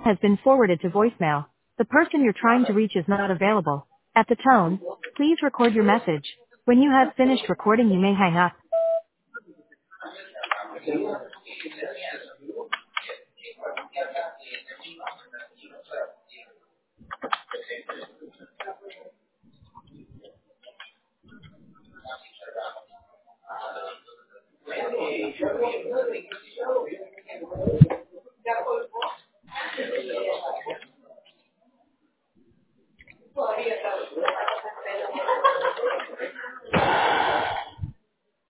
has been forwarded to voicemail. The person you're trying to reach is not available. At the tone, please record your message. When you have finished recording, you may hang up.